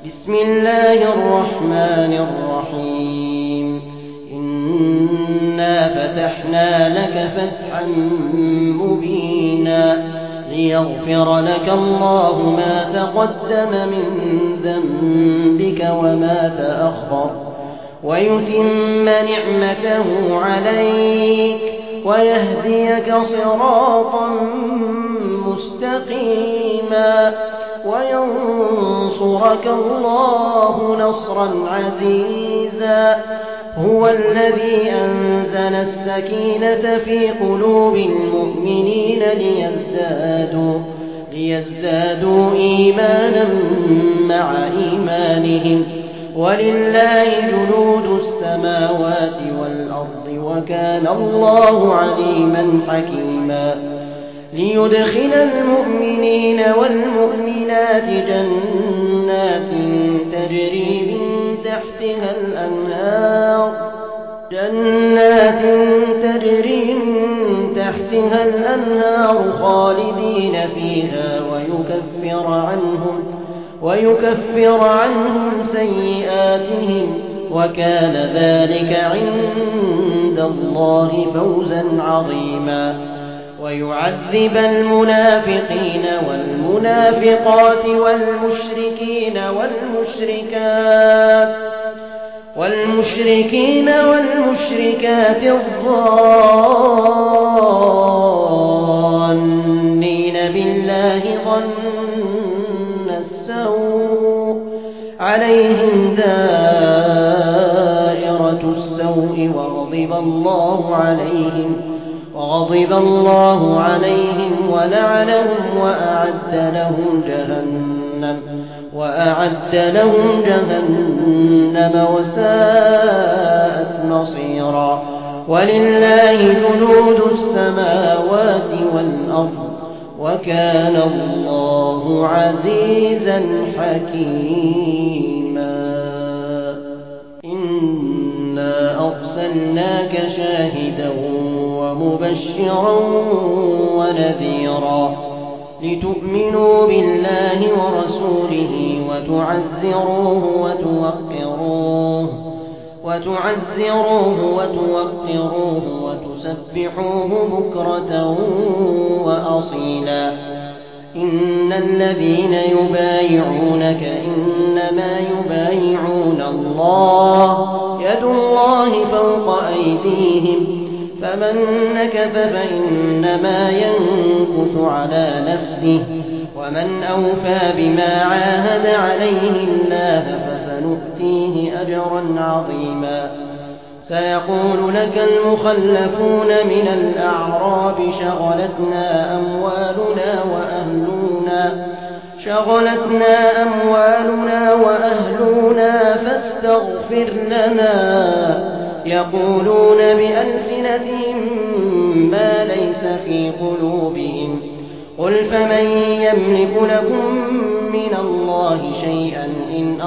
بسم الله الرحمن الرحيم إنا فتحنا لك فتحا مبينا ليغفر لك الله ما تقدم من ذنبك وما تأخر ويتم نعمته عليك ويهديك صراطا مستقيما وينصرك الله نصرا عزيزا هو الذي أنزل السكينة في قلوب المؤمنين ليزدادوا إيمانا مع إيمانهم ولله جنود السماوات والأرض وكان الله عليما حكيما ليدخل المؤمنين والمؤمنات جنات تجري من تحتها الأنهار خالدين فيها ويكفر عنهم سيئاتهم وكان ذلك عند الله فوزا عظيما ويعذب المنافقين والمنافقات والمشركين والمشركات الظانين بالله ظن السوء عليهم دائرة السوء وغضب الله عليهم ولعنهم وأعد لهم جهنم وساءت مصيرا ولله جنود السماوات والأرض وكان الله عزيزا حكيما إنا أرسلناك شاهدا ومبشرا ونذيرا لتؤمنوا بالله ورسوله وتعزروه وتوقروه وتسبحوه بكرة وأصيلا إن الذين يبايعونك إنما يبايعون الله يد الله فوق أيديهم فمن نكث فإنما ينكث على نفسه ومن أوفى بما عاهد عليه الله فسنؤتيه أجرا عظيما سيقول لك المخلفون من الأعراب شغلتنا أموالنا وأهلنا فاستغفر لنا يقولون بألسنتهم ما ليس في قلوبهم قل فمن يملك لكم من الله شيئا إن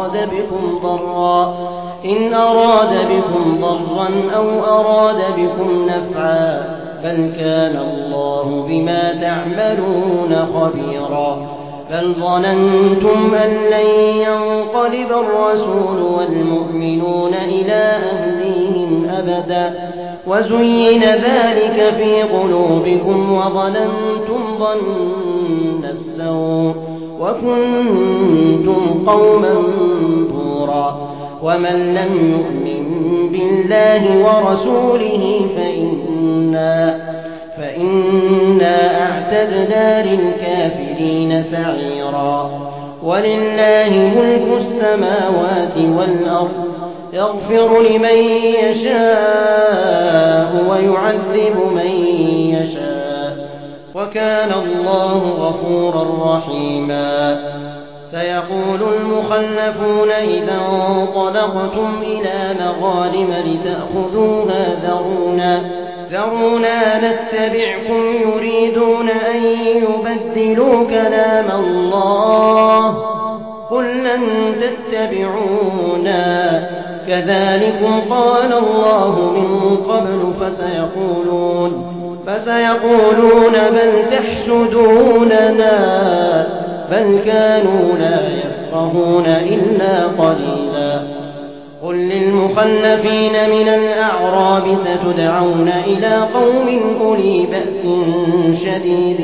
أراد بكم ضرا أو أراد بكم نفعا بل كان الله بما تعملون خبيرا بل ظننتم أن لن ينقلب الرسول والمؤمنون إلى أهليهم أبدا وزين ذلك في قلوبكم وظننتم ظن السوء وكنتم قوما بورا ومن لم يؤمن بالله ورسوله فإنا أعتدنا للكافرين سعيرا ولله ملك السماوات والأرض يغفر لمن يشاء ويعذب من يشاء وكان الله غفورا رحيما سيقول المخلفون إذا انطلقتم إلى مغانم لتأخذوها ذرونا نتبعكم يريدون أن يبدلوا كلام الله قل لن تتبعونا كذلكم قال الله من قبل فسيقولون بل تحسدوننا بل كانوا لا يفقهون يفقهون إلا قليلا. قل للمخلفين من الأعراب ستدعون إلى قوم أولي بأس شديد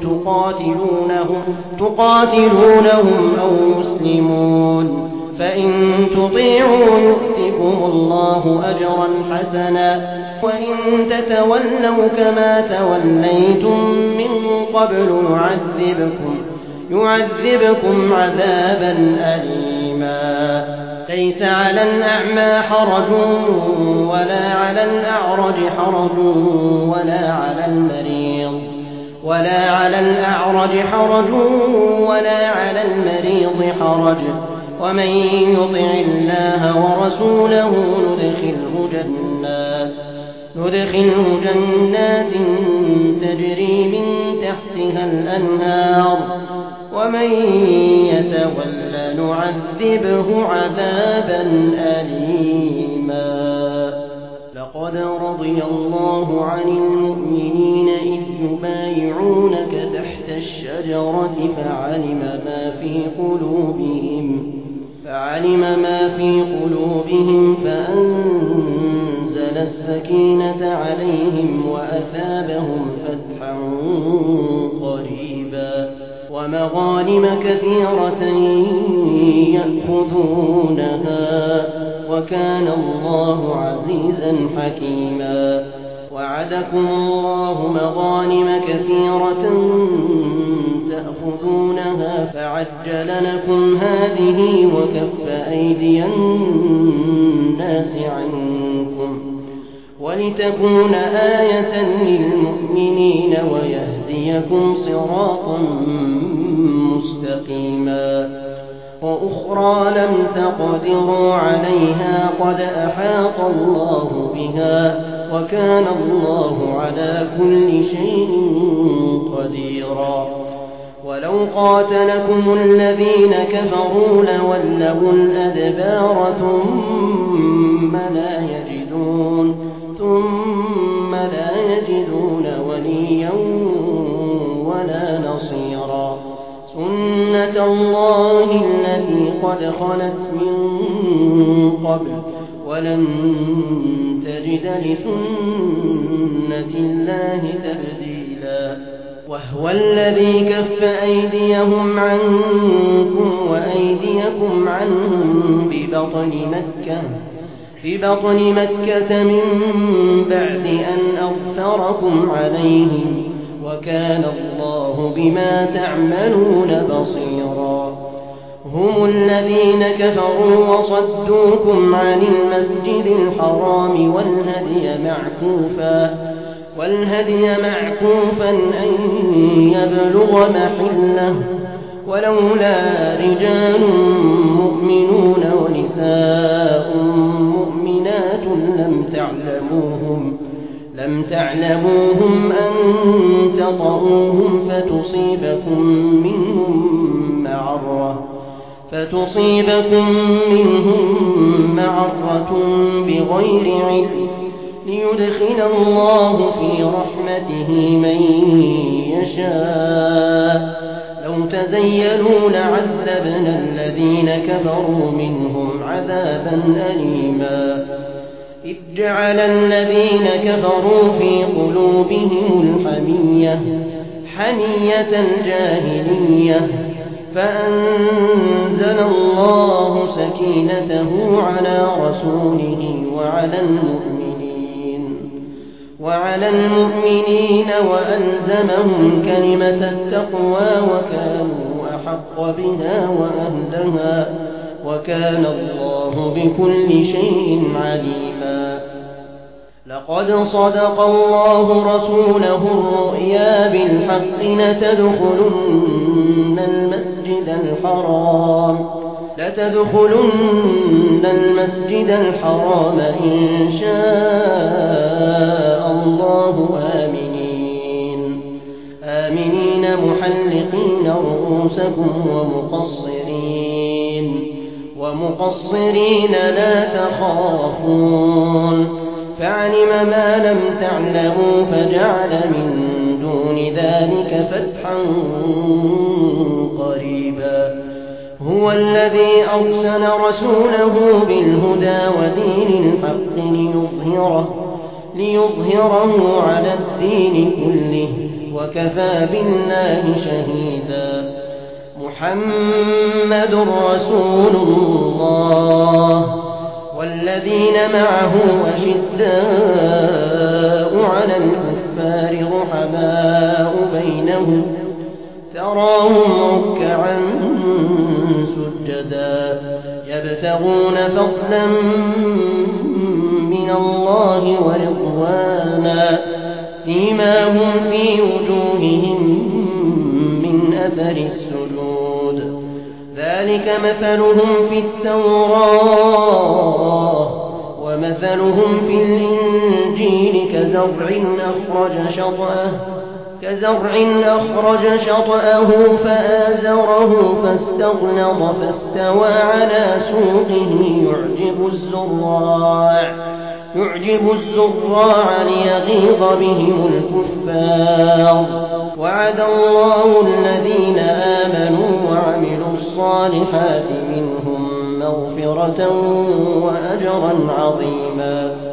تقاتلونهم أو يسلمون، فإن تطيعوا يؤتكم الله أجرا حسنا، وإن تتولوا كما توليتم من قبل يعذبكم عذابا أليما. ليس على الأعمى حرج ولا على الأعرج حرج ولا على المريض حرج، ومن يطع الله ورسوله ندخله جنات تجري من تحتها الأنهار، ومن يتول نعذبه عذابا أليما. لقد رضي الله عن المؤمنين إذ يبايعونك تحت الشجرة فعلم ما في قلوبهم فأنزل السكينة عليهم وأثابهم فتحا قريبا ومغانم كثيرة يأخذونها، وكان الله عزيزا حكيما. وعدكم الله مغانم كثيرة تأخذونها فعجل لكم هذه وكف أيدي الناس عنكم ولتكون آية للمؤمنين ويهديكم صراطا مستقيما. وأخرى لم تقدروا عليها قد أحاط الله بها، وكان الله على كل شيء قديرا. ولو قاتلكم الذين كفروا لولوا الأدبار ثم لا يجدون وليا ولا نصيرا. سنة الله التي قد خلت من قبل ولن تجد لسنة الله تبديلا. وهو الذي كف أيديهم عنكم وأيديكم عنهم ببطن مكة من بعد أن أظفركم عليهم، وكان الله بما تعملون بصيرا. هم الذين كفروا وصدوكم عن المسجد الحرام والهدي معكوفا أن يبلغ محله، ولولا رجال مؤمنون ونساء مؤمنات لم تعلموهم أن تطؤوهم فتصيبكم منهم معرة بغير علم، ليدخل الله في رحمته من يشاء. لو تزيلوا لعذبنا الذين كفروا منهم عذابا أليما. إذ جعل الذين كفروا في قلوبهم حمية الجاهلية، فأنزل الله سكينته على رسوله وعلى المؤمنين وألزمهم كلمة التقوى وكانوا أحق بها وأهلها، وكان الله بكل شيء عليما. لقد صدق الله رسوله الرؤيا بالحق لتدخلن المسجد الحرام إن شاء الله آمنين محلقين رؤوسكم ومقصرين لا تخافون، فعلم ما لم تعلموا فجعل من دون ذلك فتحا قريبا. هو الذي أرسل رسوله بالهدى ودين الحق ليظهره على الدين كله وكفى بالله شهيدا محمد رسول الله والذين معه أشداء على الكفار رحماء بينهم تراهم ركعا سجدا يبتغون فضلا من الله ورضوانا سيماهم في وجوههم من أثر السجود ذلك مثلهم في التوراة ومثلهم في الإنجيل كزرع أخرج شطأه فآزره فاستغلظ فاستوى على سوقه يعجب الزراع ليغيظ بهم الكفار وعد الله الذين آمنوا وعملوا الصالحات منهم مغفرة وأجرا عظيما